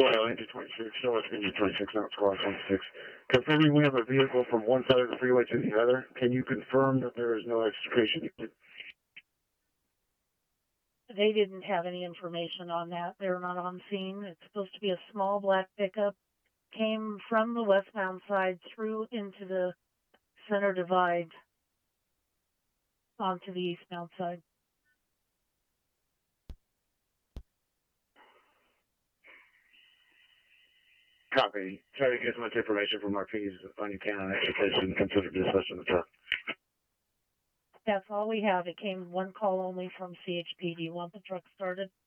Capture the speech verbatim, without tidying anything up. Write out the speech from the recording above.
Doyle, engine twenty-six, show us engine twenty-six, not squad twenty-six. Confirming we have a vehicle from one side of the freeway to the other. Can you confirm that there is no extrication? They didn't have any information on that. They're not on scene. It's supposed to be a small black pickup. Came from the westbound side through into the center divide onto the eastbound side. Copy. Try to get as much information from our Ps on you can on extrication and consider dispatching the truck. That's all we have. It came one call only from C H P. Do you want the truck started?